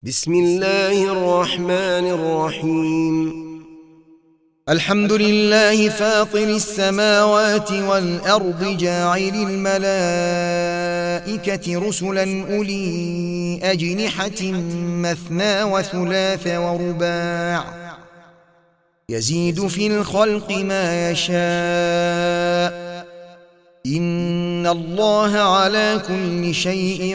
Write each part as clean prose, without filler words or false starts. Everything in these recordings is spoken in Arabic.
بسم الله الرحمن الرحيم. الحمد لله فاطر السماوات والأرض جاعل الملائكة رسلا أولي أجنحة مثنى وثلاث ورباع يزيد في الخلق ما يشاء إن الله على كل شيء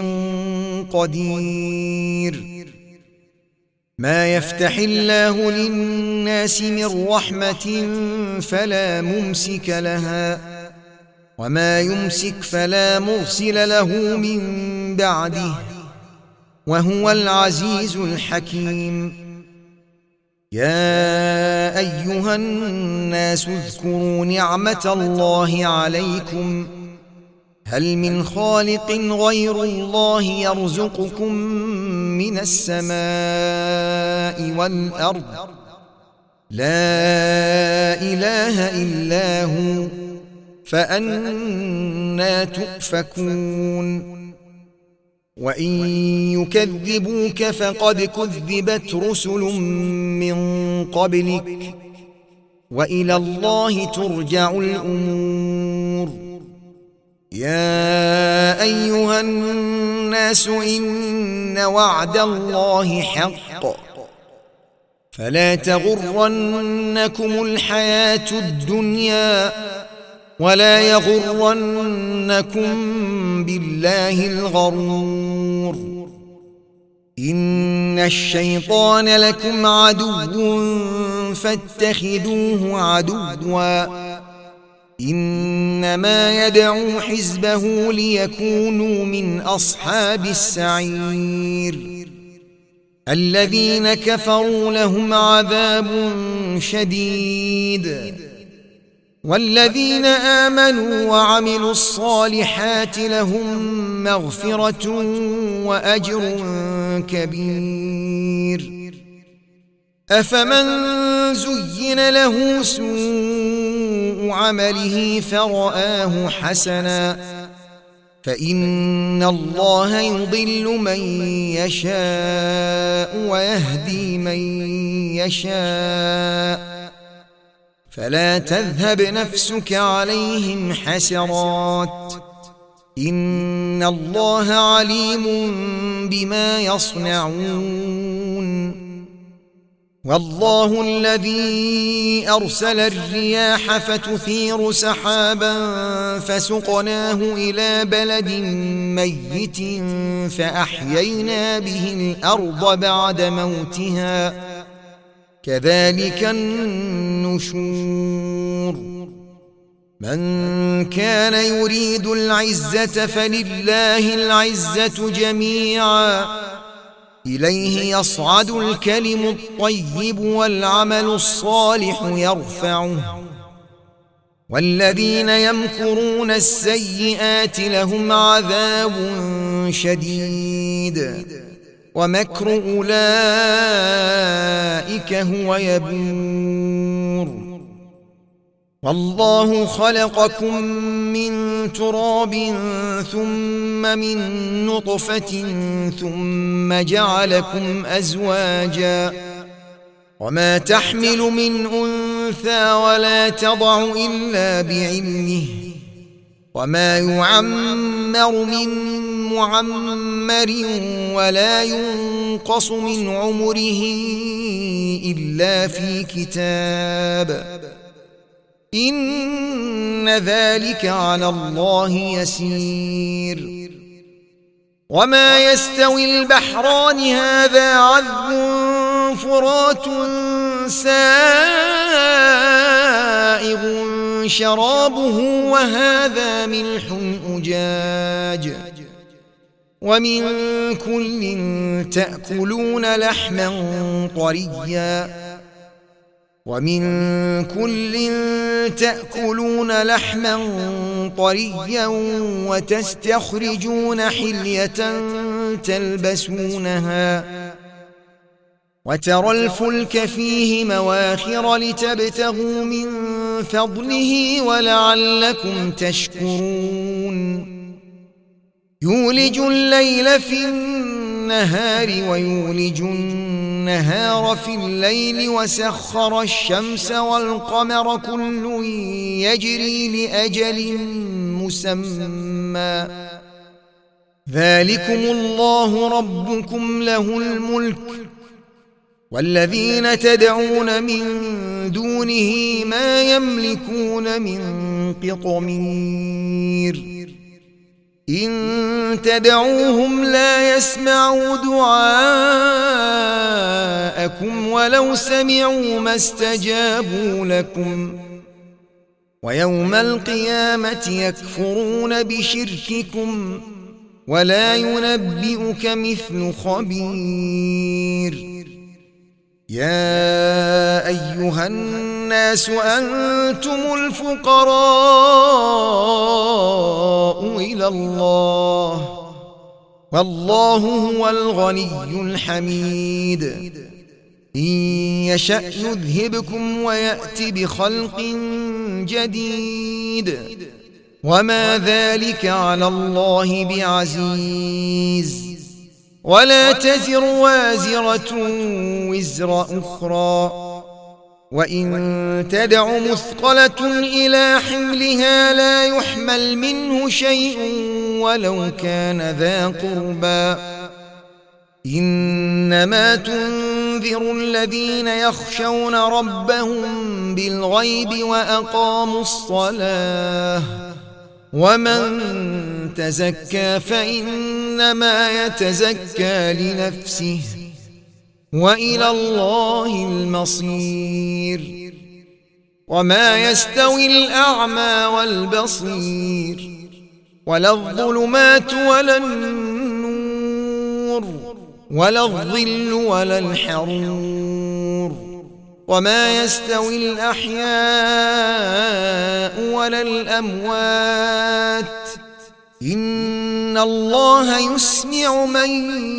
قدير. ما يفتح الله للناس من رحمة فلا ممسك لها وما يمسك فلا مرسل له من بعده وهو العزيز الحكيم. يا أيها الناس اذكروا نعمة الله عليكم هل من خالق غير الله يرزقكم من السماء والأرض لا إله إلا هو فأنى تؤفكون. وإن يكذبوك فقد كذبت رسل من قبلك وإلى الله ترجع الأمور. يا أيها الناس إن وعد الله حق فلا تغرنكم الحياة الدنيا ولا يغرنكم بالله الغرور. إن الشيطان لكم عدو فاتخذوه عدوا إنما يدعو حزبه ليكونوا من أصحاب السعير. الذين كفروا لهم عذاب شديد والذين آمنوا وعملوا الصالحات لهم مغفرة وأجر كبير. أفمن زين له سوء عمله فرآه حسنا فإن الله يضل من يشاء ويهدي من يشاء فلا تذهب نفسك عليهم حسرات إن الله عليم بما يصنعون. والله الذي أرسل الرياح فتثير سحابا فسقناه إلى بلد ميت فأحيينا به الأرض بعد موتها كذلك النشور. من كان يريد العزة فلله العزة جميعا إليه يصعد الكلم الطيب والعمل الصالح يرفعه والذين يمكرون السيئات لهم عذاب شديد ومكر أولئك هو يبور. والله خلقكم من تراب ثم من نطفة ثم جعلكم أزواجا وما تحمل من أنثى ولا تضع إلا بعلمه وما يعمر من معمر ولا ينقص من عمره إلا في كتاب إن ذلك على الله يسير. وما يستوي البحران هذا عذب فرات سائغ شرابه وهذا ملح أجاج ومن كل تأكلون لحما طريا وتستخرجون حلية تلبسونها وترى الفلك فيه مواخر لتبتغوا من فضله ولعلكم تشكرون. يولج الليل في النهار ويولج النهار في الليل وسخر الشمس والقمر كل يجري لأجل مسمى ذلكم الله ربكم له الملك والذين تدعون من دونه ما يملكون من قطمير إن تدعوهم لا يسمعوا دعاءكم ولو سمعوا ما استجابوا لكم ويوم القيامة يكفرون بشرككم ولا ينبئك مثل خبير يا أيها الناس أنتم الفقراء إلى الله والله هو الغني الحميد إن يشأ يذهبكم ويأت بخلق جديد وما ذلك على الله بعزيز ولا تزر وازرة وزر أخرى وإن تدع مثقلة إلى حملها لا يحمل منه شيء ولو كان ذا قربى إنما تنذر الذين يخشون ربهم بالغيب وأقاموا الصلاة ومن تزكى فإنما يتزكى لنفسه وإلى الله المصير وما يستوي الأعمى والبصير ولا الظلمات ولا النور ولا الظل ولا الحرور وما يستوي الأحياء ولا الأموات إن الله يسمع من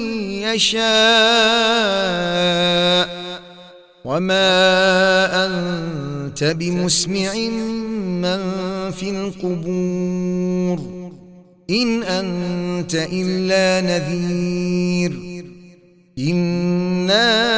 يشاء وما أنت بمسمع من في القبور إن أنت إلا نذير إنا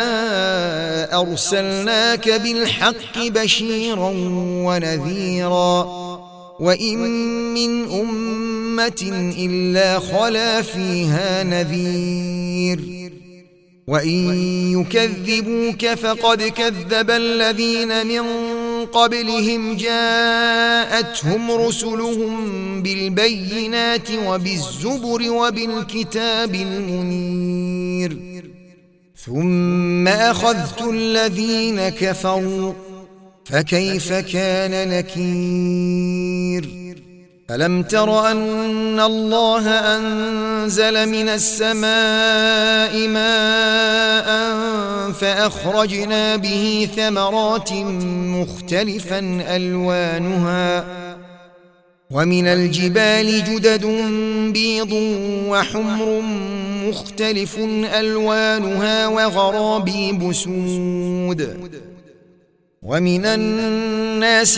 أرسلناك بالحق بشيرا ونذيرا وإن من أمة إلا خلا فيها نذير وإن يكذبوك فقد كذب الذين من قبلهم جاءتهم رسلهم بالبينات وبالزبر وبالكتاب المنير ثم أخذت الذين كفروا فكيف كان نكير ألم تر أن الله أنزل من السماء ماء فأخرجنا به ثمرات مختلفا ألوانها ومن الجبال جدد بيض وحمر مختلف ألوانها وغرابيب سود ومن الناس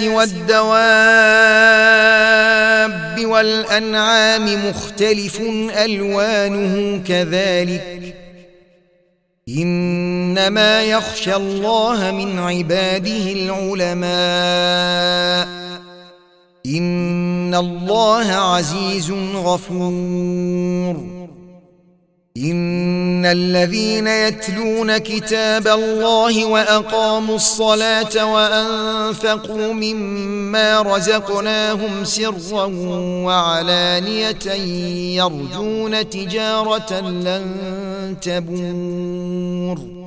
والدواب والأنعام مختلف ألوانه كذلك إنما يخشى الله من عباده العلماء إن الله عزيز غفور إن الذين يتلون كتاب الله وأقاموا الصلاة وأنفقوا مما رزقناهم سرا وعلانية يرجون تجارة لن تبور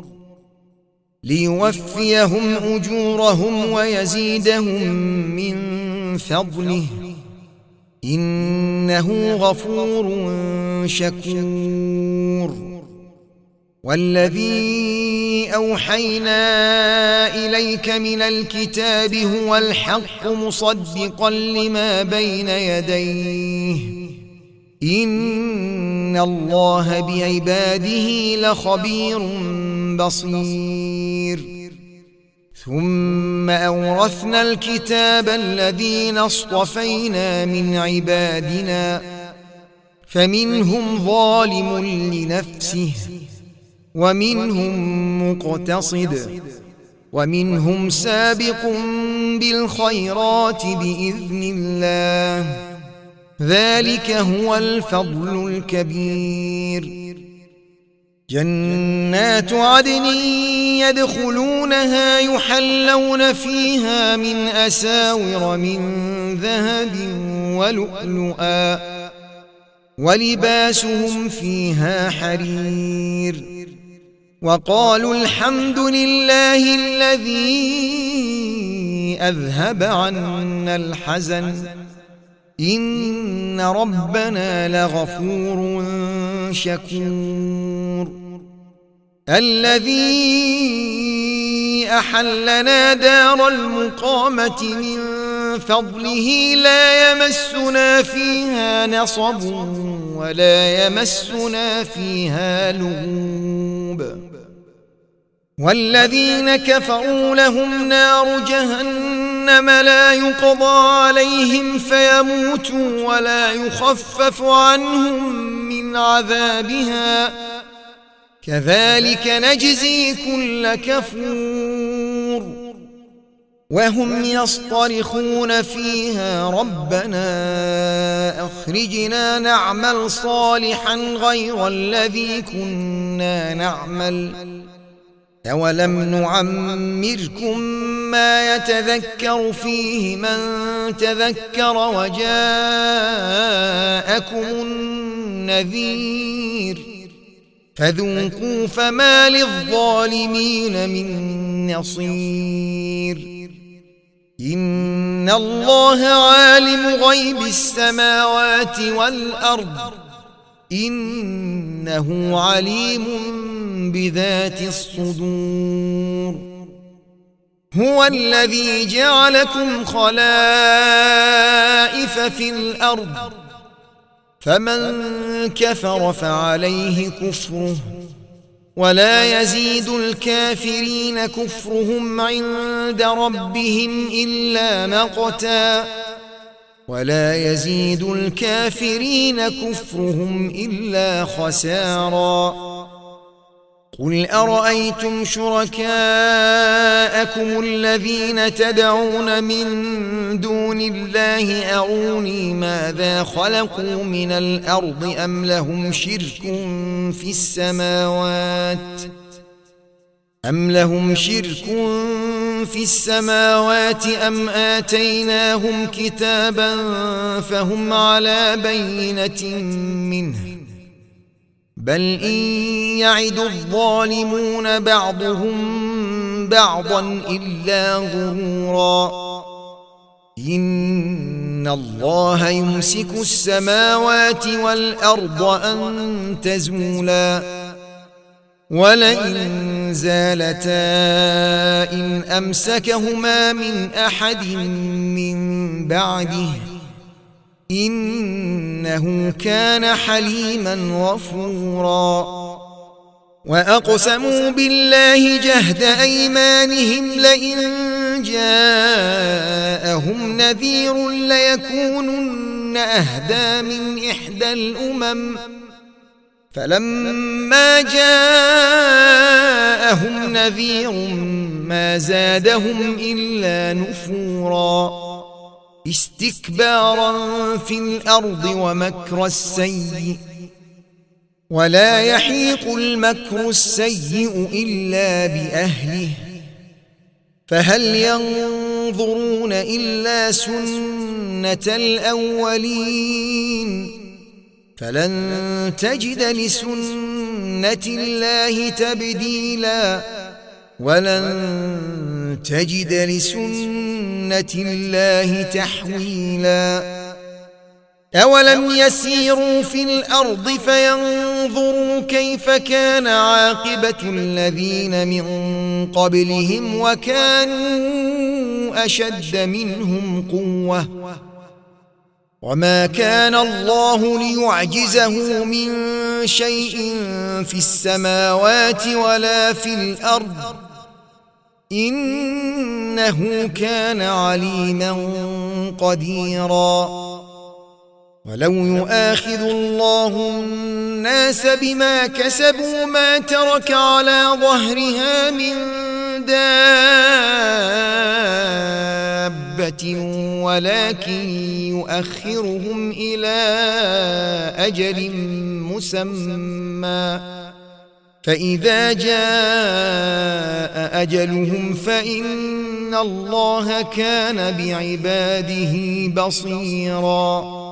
ليوفيهم أجورهم ويزيدهم من فضله إنه غفور شكور والذي أوحينا إليك من الكتاب هو الحق مصدقا لما بين يديه إن الله بعباده لخبير بصير ثم أورثنا الكتاب الذين اصطفينا من عبادنا فمنهم ظالم لنفسه ومنهم مقتصد ومنهم سابق بالخيرات بإذن الله، ذلك هو الفضل الكبير. جنات عدن يدخلونها يحلون فيها من أساور من ذهب ولؤلؤا ولباسهم فيها حرير. وقالوا الحمد لله الذي أذهب عنا الحزن إن ربنا لغفور شكور. الذي أحلنا دار المقامة من فضله لا يمسنا فيها نصب ولا يمسنا فيها لغوب. والذين كفروا لهم نار جهنم لا يقضى عليهم فيموتوا ولا يخفف عنهم من عذابها كذلك نجزي كل كفور. وهم يصطرخون فيها ربنا أخرجنا نعمل صالحا غير الذي كنا نعمل أولم نعمركم ما يتذكر فيه من تذكر وجاءكم النذير فذوقوا فما للظالمين من نصير. إن الله عالم غيب السماوات والأرض إنه عليم بذات الصدور. هو الذي جعلكم خلائف في الأرض فمن كفر فعليه كفره ولا يزيد الكافرين كفرهم عند ربهم إلا مقتا ولا يزيد الكافرين كفرهم إلا خسارا. قل أرأيتم شركاءكم الذين تدعون من دون الله أروني ماذا خلقوا من الأرض أم لهم شرك في السماوات أم آتيناهم كتابا فهم على بينة منه بل إن يعد الظالمون بعضهم بعضا إلا غرورا. إن الله يمسك السماوات والأرض أن تزولا ولئن زالتا إن أمسكهما من أحد من بعده إنه كان حليما غفورا. وأقسموا بالله جهد أيمانهم لئن جاءهم نذير ليكونن أهدى من إحدى الأمم فلما جاءهم نذير ما زادهم إلا نفورا استكبارا في الأرض ومكر السيء ولا يحيق المكر السيء إلا بأهله فهل ينظرون إلا سنة الأولين فلن تجد لسنة الله تبديلا ولن تجد لسنة الله تحويلا. أولم يسيروا في الأرض فينظروا كيف كان عاقبة الذين من قبلهم وكانوا أشد منهم قوة وما كان الله ليعجزه من شيء في السماوات ولا في الأرض إنه كان عليما قديرا. ولو يؤاخذ الله الناس بما كسبوا ما ترك على ظهرها من دابة ولكن يؤخرهم إلى أجل مسمى فإذا جاء أجلهم فإن الله كان بعباده بصيراً